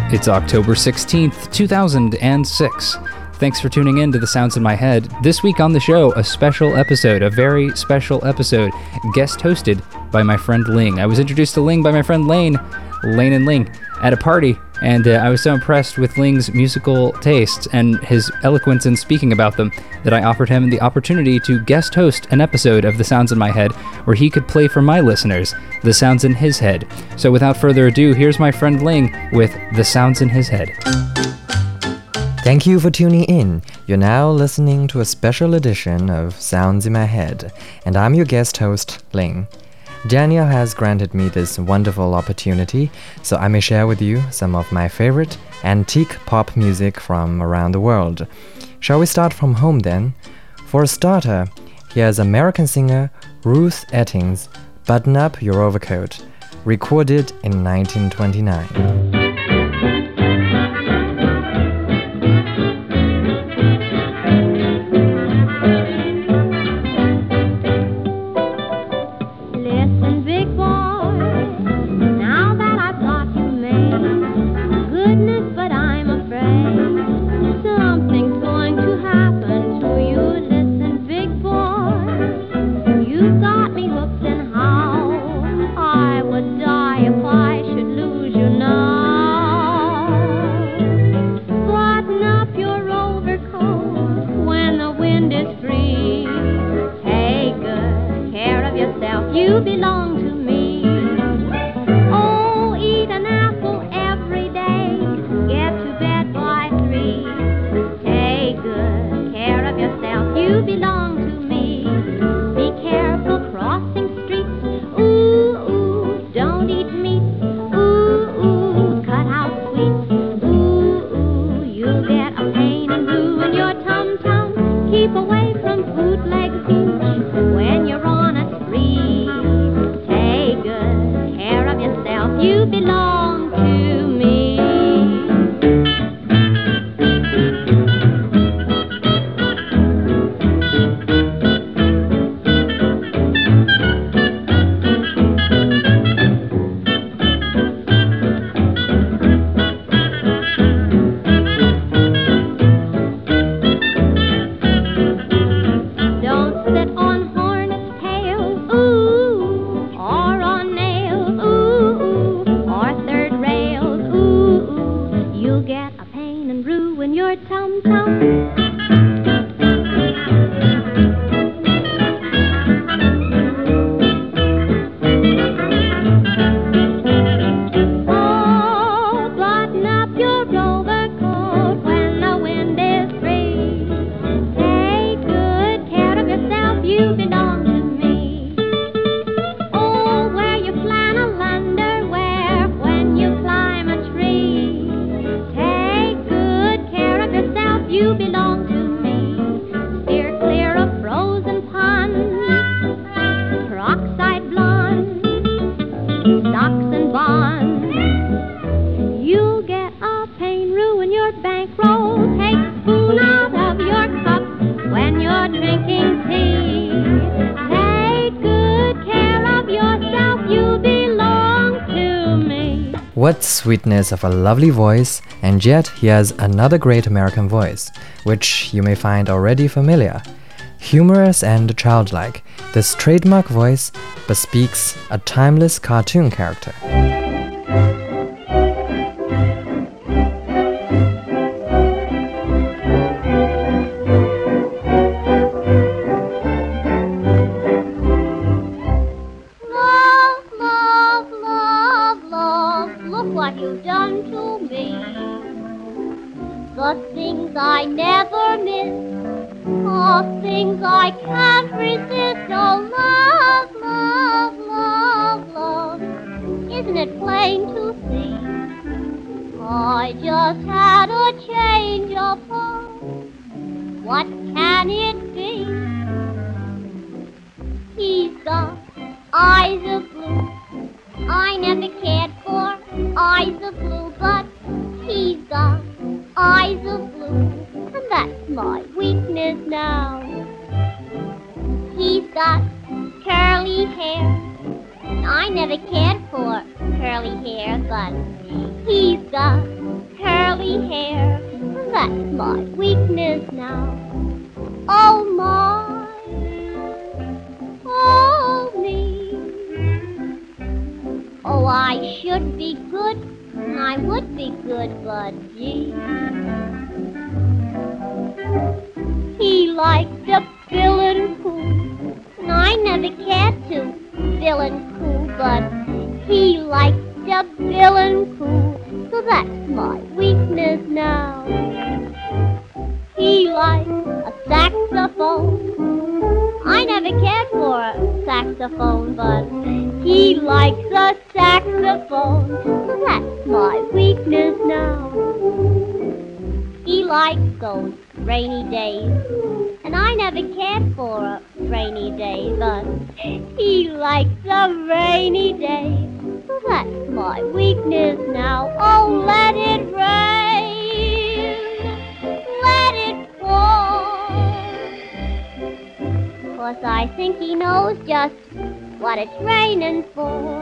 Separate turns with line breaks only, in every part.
It's October 16th, 2006. Thanks for tuning in to The Sounds in My Head. This week on the show, a special episode, a very special episode, guest hosted by my friend Ling. I was introduced to Ling by my friend Lane and Ling, at a party, and I was so impressed with Ling's musical tastes and his eloquence in speaking about them that I offered him the opportunity to guest host an episode of The Sounds in My Head where he could play for my listeners the sounds in his head. So without further ado, here's my friend Ling with The Sounds in His Head.
Thank you for tuning in. You're now listening to a special edition of Sounds in My Head, and I'm your guest host, Ling. Daniel has granted me this wonderful opportunity, so I may share with you some of my favorite antique pop music from around the world. Shall we start from home then? For a starter, here's American singer Ruth Etting's Button Up Your Overcoat, recorded in 1929. What sweetness of a lovely voice, and yet here's another great American voice, which you may find already familiar. Humorous and childlike, this trademark voice bespeaks a timeless cartoon character.
I never cared for curly hair, but he's got that's my weakness now. Oh my, oh me. Oh, I should be good, I would be good, but gee. He liked the Bill and Coo, and I never cared to Bill and Coo, but he liked the Bill and Coo, so that's my weakness now. He likes a saxophone. I never cared for a saxophone, but he likes a saxophone, so that's my weakness now. He likes those rainy days, and I never cared for a rainy day, but he likes the rainy days, so that's my weakness now. Oh, let it rain, let it pour, 'cause I think he knows just what it's raining for.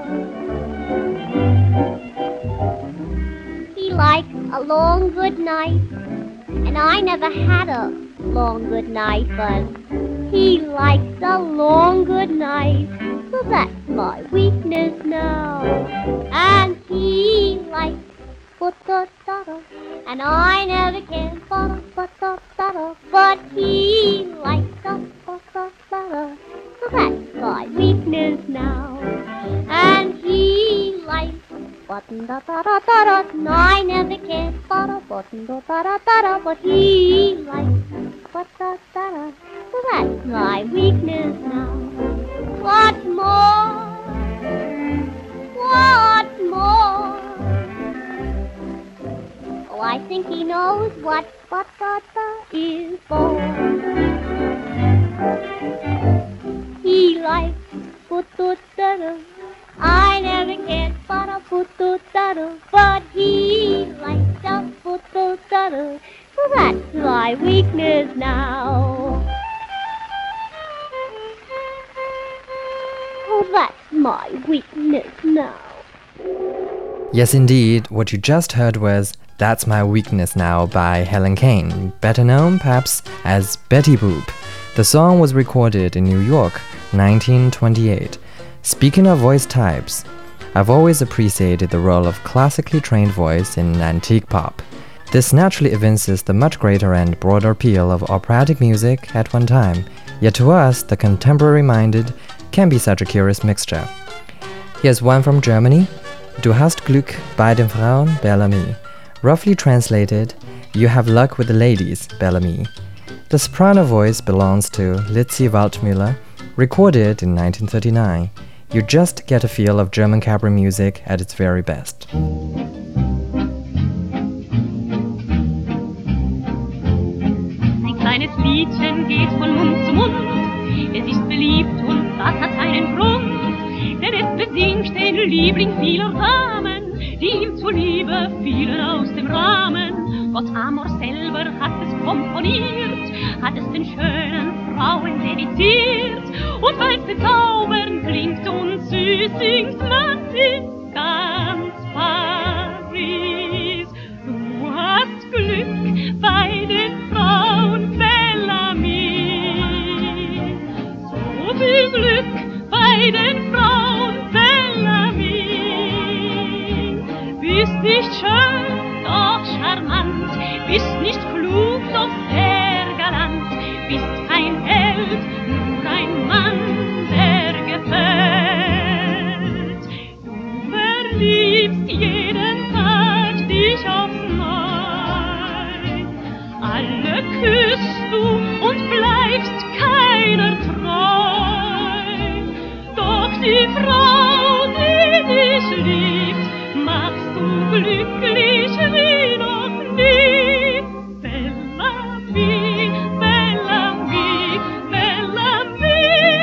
He likes a long good night, and I never had a long good night, but he likes a long good night, so that's my weakness now. And he likes potato, and I never can potato, but he likes a potato, so that's my weakness now. And he likes button da da da da da, and I never can button da da da da, but he likes button da da, so that's my weakness now. What more? What more? Oh, I think he knows what batata is for. He likes potato. I never cared for a potato, but he likes a potato, so that's my weakness now. Oh, that's my weakness now.
Yes, indeed, what you just heard was That's My Weakness Now by Helen Kane, better known perhaps as Betty Boop. The song was recorded in New York, 1928. Speaking of voice types, I've always appreciated the role of classically trained voice in antique pop. This naturally evinces the much greater and broader appeal of operatic music at one time, yet to us, the contemporary-minded, can be such a curious mixture. Here's one from Germany, Du hast Glück bei den Frauen, Bel Ami. Roughly translated, You have luck with the ladies, Bel Ami. The soprano voice belongs to Litzy Waldmüller, recorded in 1939. You just get a feel of German cabaret music at its very best.
Ein kleines Liedchen geht von Mund zu Mund. Es ist beliebt und das hat einen Grund. Denn es besingt den Liebling vieler Damen, die ihm zuliebe fielen aus dem Rahmen. Gott Amor selber hat es komponiert, hat es den schönen Frauen dediziert. Und weil's bezaubernd klingt und süß singt man in ganz Paris. Du hast Glück bei den Frauen, Bel Ami. So viel Glück bei den Frauen, Bel Ami. Bist nicht schön, doch charmant, bist nicht klug, doch sehr galant, bist kein Held, nur ein Mann, der gefällt. Du verliebst jeden Tag dich aufs Neu. Alle küsst du und bleibst keiner treu. Doch die Frau, die dich liebt, machst du glücklich wie noch nie. Bel Ami, Bel Ami, Bel Ami.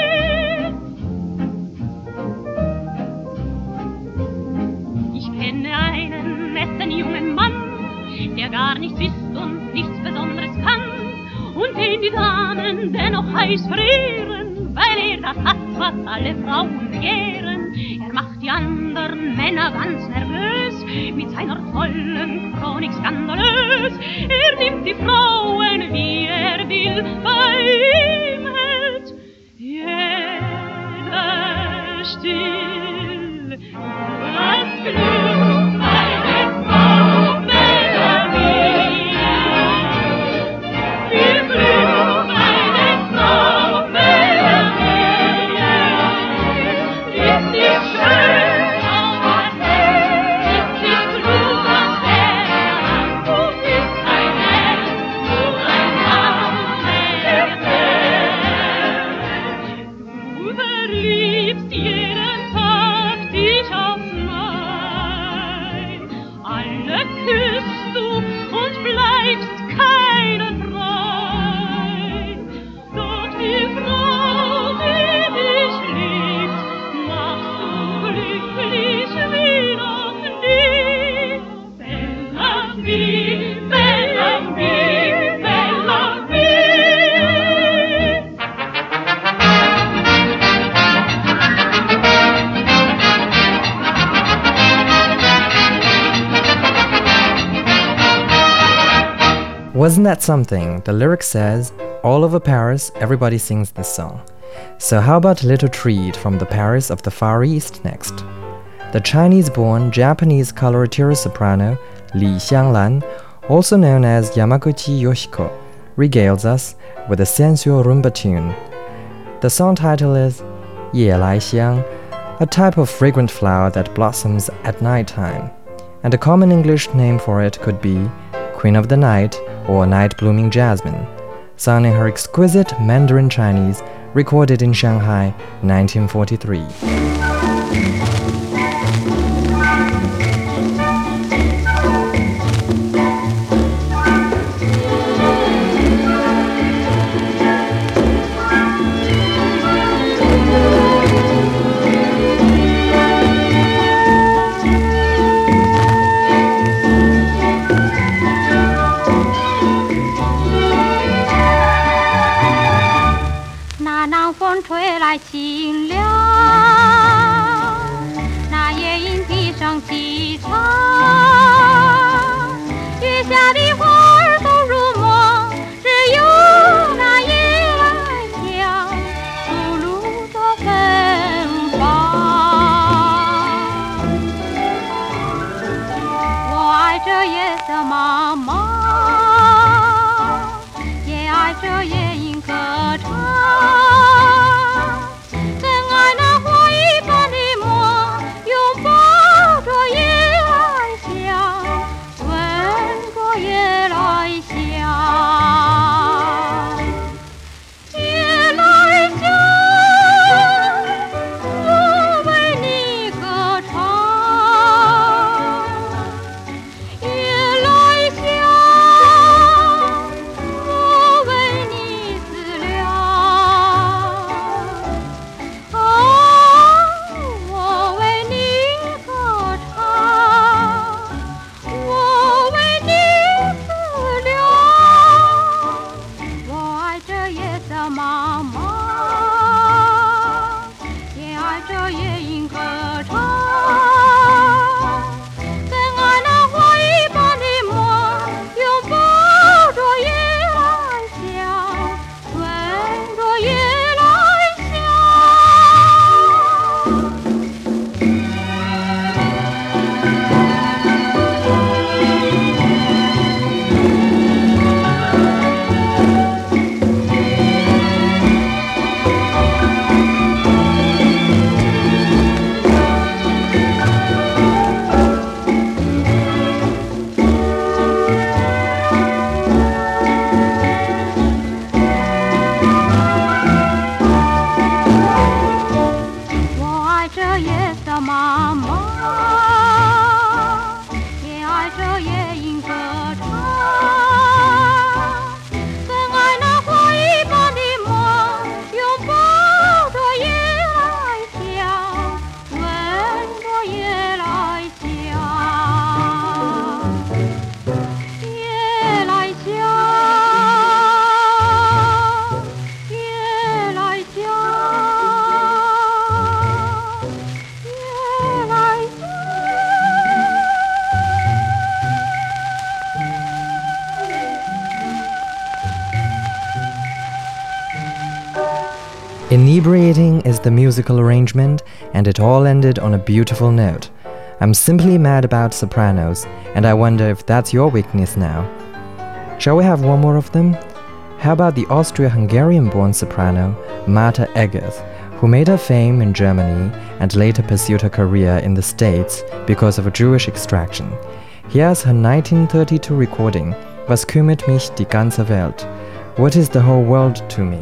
Ich kenne einen netten jungen Mann, der gar nichts ist und nichts Besonderes kann, und den die Damen dennoch heiß verehren, weil das hat, was alle Frauen begehren. macht die anderen Männer ganz nervös mit seiner tollen Chronik skandalös. Nimmt die Frauen, wie will, bei ihm hält jeder still. Das Glück meine Frau Melanie, viel Glück meine Frau Melanie, ist sie schön aus der ist sie klug aus der du bist ein Held, du ein Name du verliebst jeden Tag dich aufs Neue, alle küsst du und bleibst keiner treu. Doch die Frau, die dich liebt, machst du glücklich wie noch nie. Bellamy, Bellamy, Bellamy.
Wasn't that something? The lyric says, all over Paris, everybody sings this song. So how about a little treat from the Paris of the Far East next? The Chinese-born Japanese coloratura soprano Li Xianglan, also known as Yamaguchi Yoshiko, regales us with a sensual rumba tune. The song title is 夜来香, a type of fragrant flower that blossoms at night time, and a common English name for it could be Queen of the Night or Night Blooming Jasmine, sung in her exquisite Mandarin Chinese, recorded in Shanghai, 1943.
那南风吹来清凉，那夜莺啼声细唱，月下的花儿都入梦，只有那夜来香吐露着芬芳。我爱这夜色茫茫，也爱这夜莺歌唱。夜来香，我为你思量。
Inebriating is the musical arrangement, and it all ended on a beautiful note. I'm simply mad about sopranos, and I wonder if that's your weakness now. Shall we have one more of them? How about the Austria-Hungarian-born soprano Martha Eggerth, who made her fame in Germany and later pursued her career in the States because of a Jewish extraction. Here's her 1932 recording, Was kümmert mich die ganze Welt? What is the whole world to me?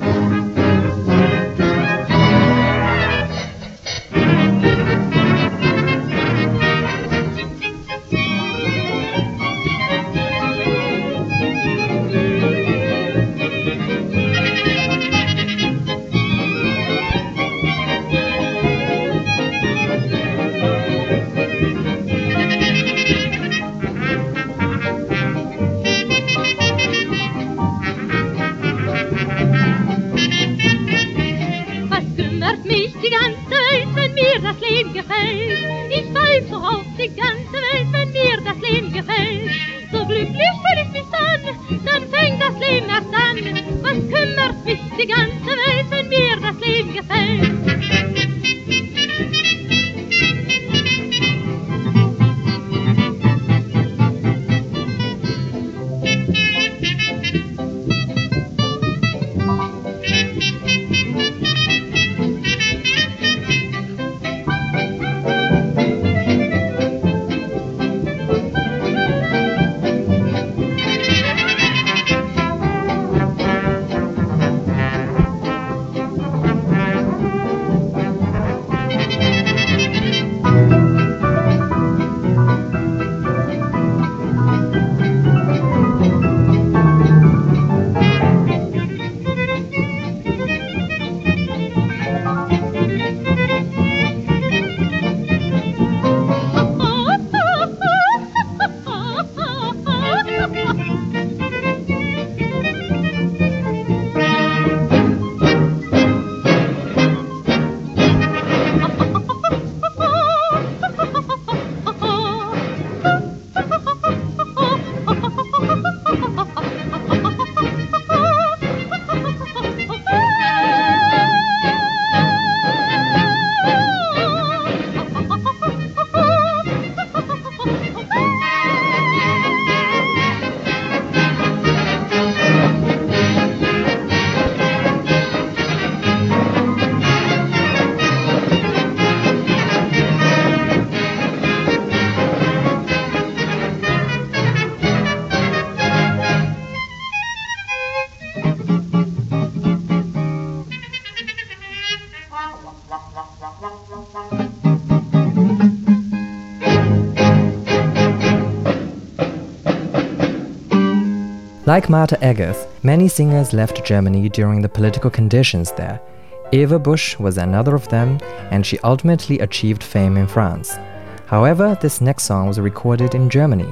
Like Martha Eggerth, many singers left Germany during the political conditions there. Eva Busch was another of them, and she ultimately achieved fame in France. However, this next song was recorded in Germany,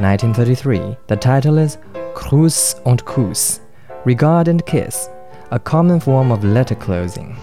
1933. The title is Gruß und Kuss, regard and kiss, a common form of letter closing.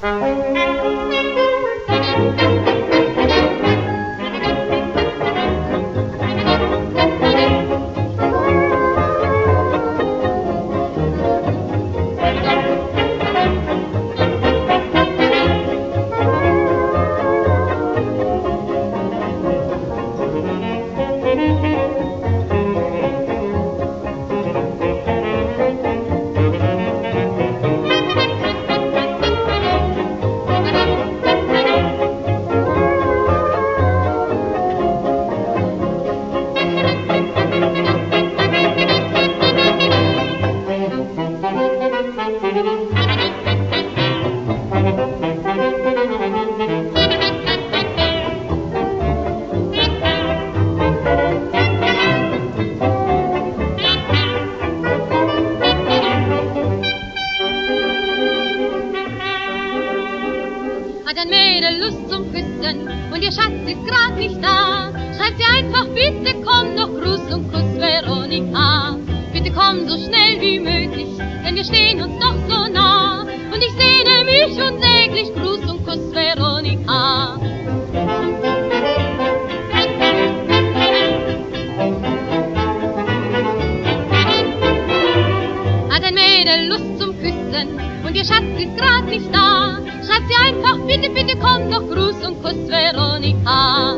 Hat ein Mädel Lust zum Küssen und ihr Schatz ist grad nicht da, schreibt sie einfach, bitte komm doch, Gruß und Kuss, Veronika. Bitte komm so schnell wie möglich, denn wir stehen uns doch so nah. Und ich sehne mich unsäglich, Gruß und Kuss, Veronika. Hat ein Mädel Lust zum Küssen und ihr Schatz ist grad nicht da, noch Gruß und Kuss, Veronika.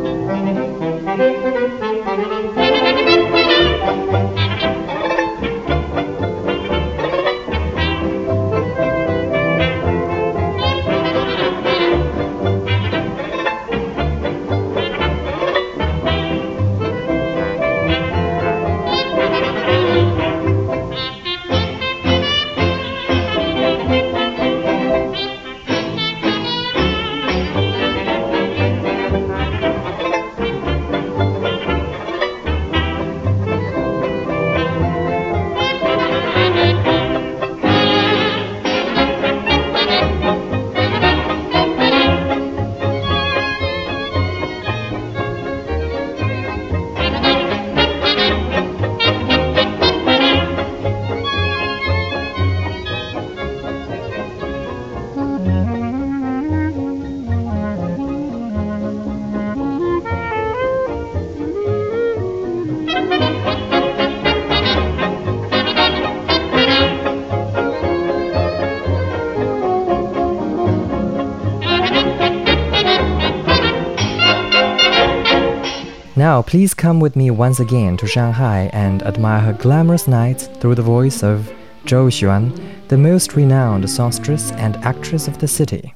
Now, please come with me once again to Shanghai and admire her glamorous nights through the voice of Zhou Xuan, the most renowned songstress and actress of the city.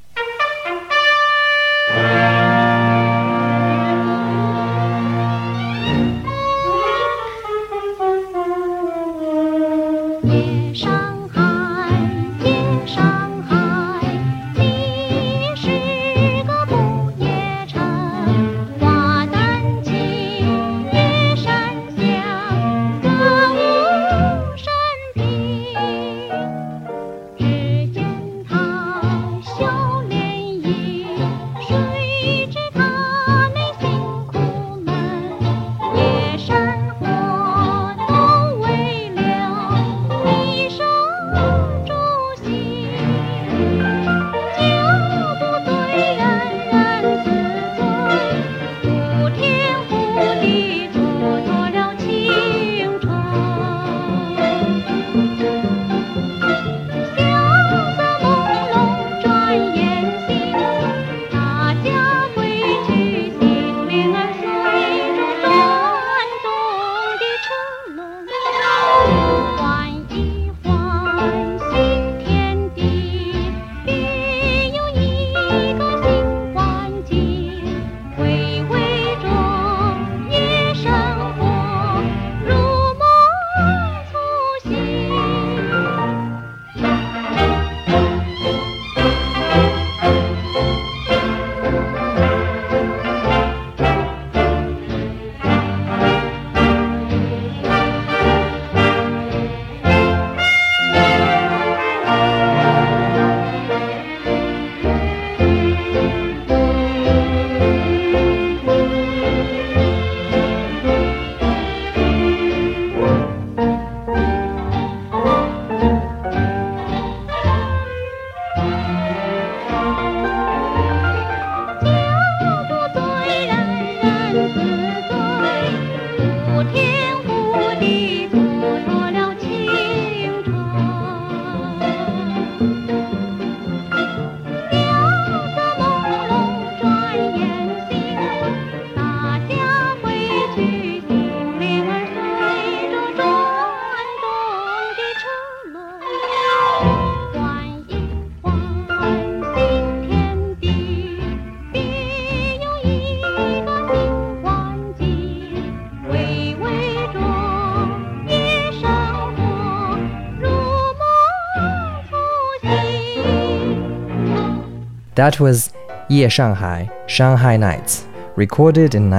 That was 夜上海, Shanghai Nights, recorded in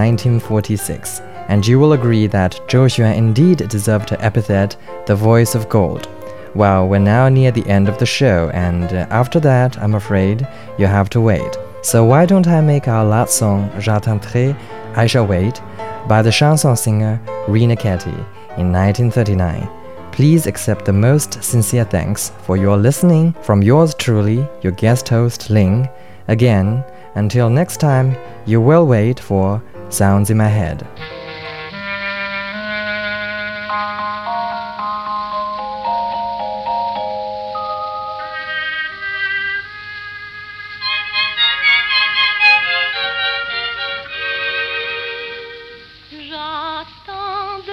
1946, and you will agree that Zhou Xuan indeed deserved her epithet, the voice of gold. Well, we're now near the end of the show, and after that, I'm afraid, you have to wait. So why don't I make our last song, J'attendrai, I Shall Wait, by the chanson singer Rina Ketty in 1939. Please accept the most sincere thanks for your listening from yours truly, your guest host Ling. Again, until next time, you will wait for Sounds in My Head.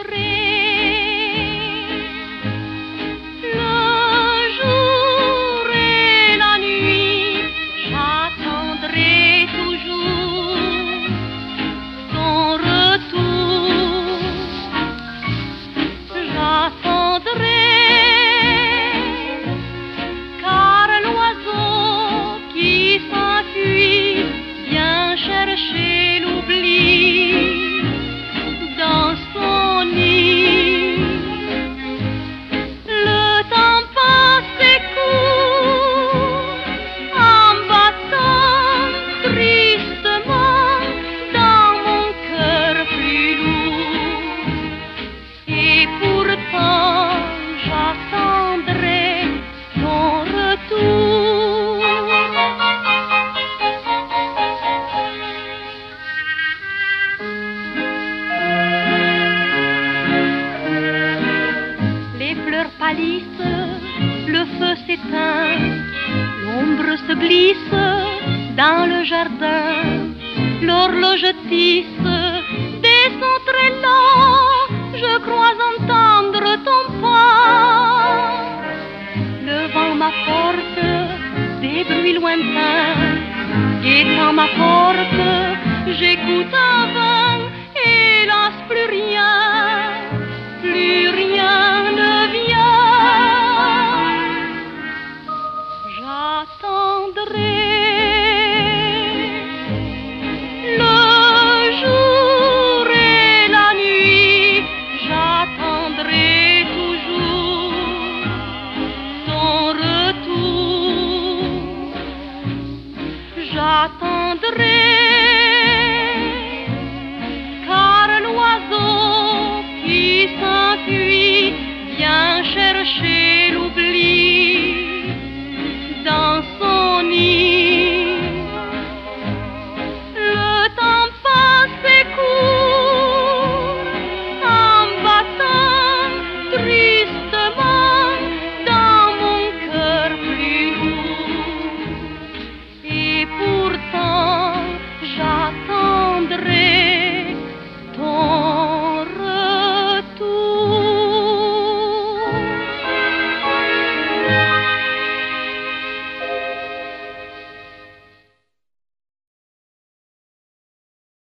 Le feu s'éteint, l'ombre se glisse dans le jardin, l'horloge tisse des sons très lents, je crois entendre ton pas. Le vent m'apporte des bruits lointains, guettant ma porte, j'écoute